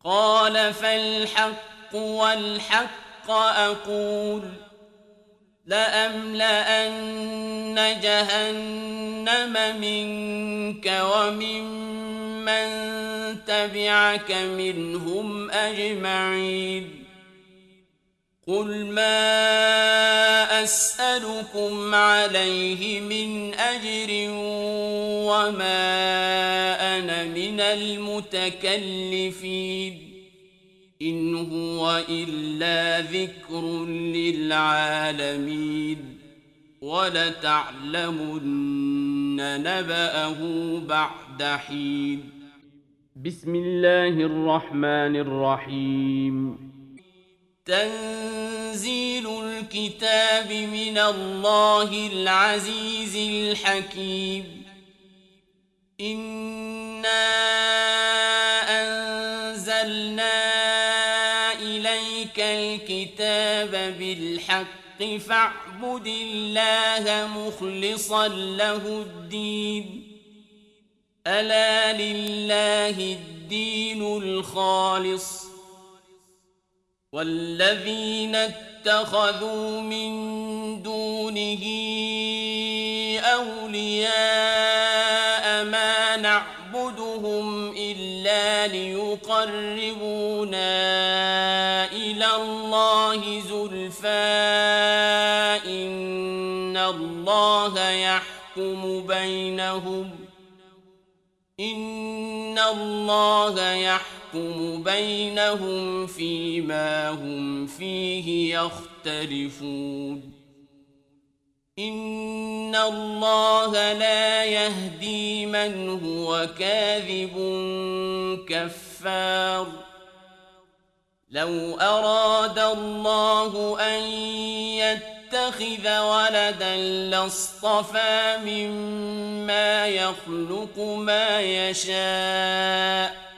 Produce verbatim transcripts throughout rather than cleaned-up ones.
قال فالحق والحق أقول لأملأن جهنم منك وممن تبعك منهم أجمعين قل ما أسألكم عليه من أجر وما أنا من المتكلفين إن هو إلا ذكر للعالمين ولتعلمن نبأه بعد حين. بسم الله الرحمن الرحيم. تنزيل الكتاب من الله العزيز الحكيم. إنا أنزلنا إليك الكتاب بالحق فاعبد الله مخلصا له الدين ألا لله الدين الخالص والذين اتخذوا من دونه أولياء ما نعبدهم إلا ليقربونا إلى الله زلفى إن الله يحكم بينهم إن الله يحكم بينهم فيما هم فيه يختلفون إن الله لا يهدي من هو كاذب كفار لو أراد الله أن يتخذ ولدا لاصطفى مما يخلق ما يشاء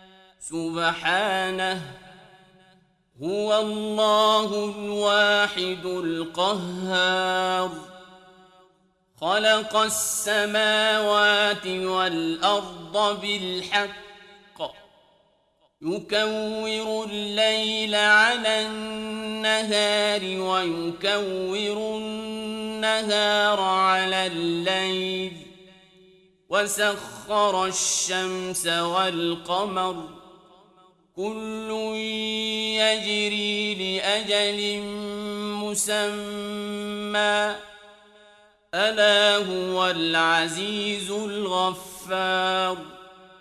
سبحانه هو الله الواحد القهار خلق السماوات والأرض بالحق يكور الليل على النهار ويكور النهار على الليل وسخر الشمس والقمر كل يجري لأجل مسمى ألا هو العزيز الغفار